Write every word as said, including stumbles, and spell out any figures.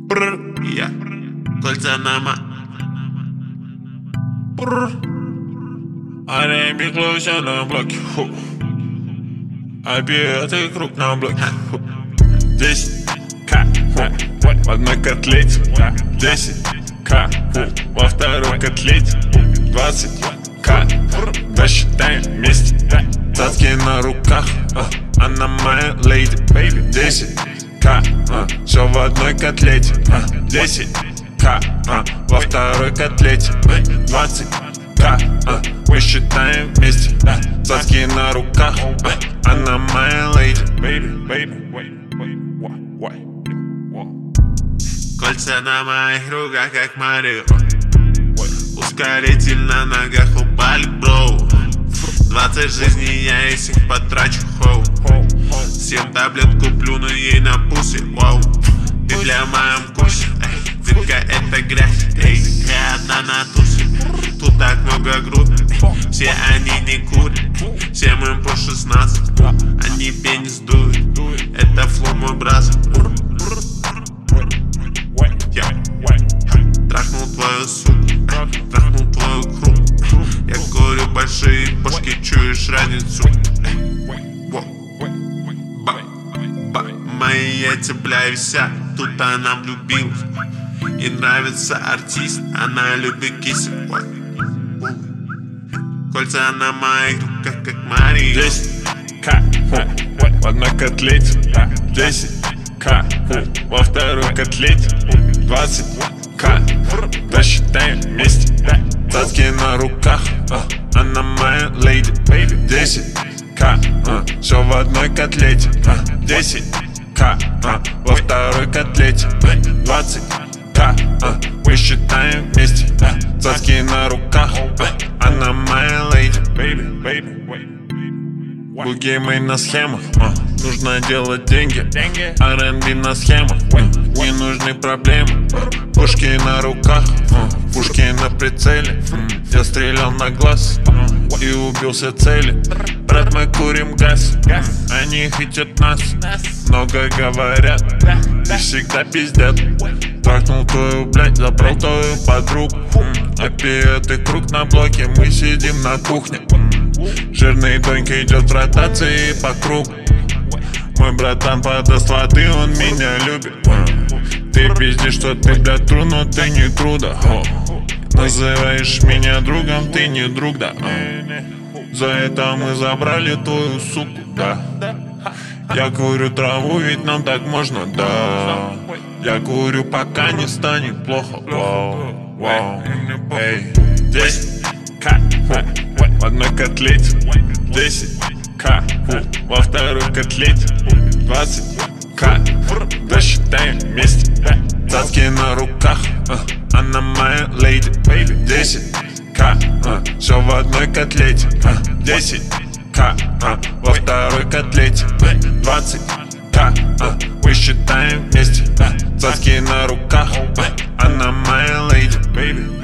Бррр, я кольца нама. Бррр. Они беглуся на блоке. Объятый круг на блоке. Десять к в одной котлете. Десять к во второй котлете. Двадцать к досчитаем вместе. Цацки на руках, она моя леди. Десять к все в одной котлете. Десять к во второй котлете. Двадцать к мы считаем вместе. Цацки на руках, она моя леди. Кольца на моих руках, как Марио. Ускоритель на ногах, упали, бро. Двадцать жизней, я из их потрачу, хоу. Семь таблет куплю, но ей на пусе, вау. Ты для моем курсе, детка, это грязь, эй. Я одна на тусе, тут так много груд. Все они не курят, всем им по шестнадцать. Они пенис дуют, это флоу мой брат. Я трахнул твою суку, трахнул твою круг. Я курю большие башки, чуешь разницу. Мои яйца, бля, висят, тут она влюбилась. И нравится артист, она любит кисик. Кольца на моих руках, как Марио. Десять к в одной котлете. Десять к во второй котлете. Двадцать к досчитаем вместе. Цацки на руках, она моя леди. Десять к все в одной котлете. Десять к во второй котлете. Двадцать к мы считаем вместе. Цацки на руках, она моя леди. Бугеймы на схемах, нужно делать деньги. ар энд би на схемах, не нужны проблемы. Пушки на руках, пушки на прицеле. Я стрелял на глаз и убился цели. Брат, мы курим газ, они хотят нас. Много говорят и всегда пиздят. Трахнул твою, блядь, забрал твою подругу. Опять круг на блоке, мы сидим на кухне. Жирный донька идет в ротации по кругу. Мой братан подаст воды, он меня любит. Ты пиздишь, что ты, блядь, тру, но ты не труда. Называешь меня другом, ты не друг, да. За это мы забрали твою суку, да. Я курю траву, ведь нам так можно, да. Я курю, пока не станет плохо, вау, вау. Эй, десять к в одной котлете. Десять к во второй котлете. Двадцать к досчитаем вместе. Цацки на руках, она моя леди. Десять к все в одной котлете. Десять к во второй котлете. Двадцать к мы считаем вместе. Цацки на руках, она моя леди.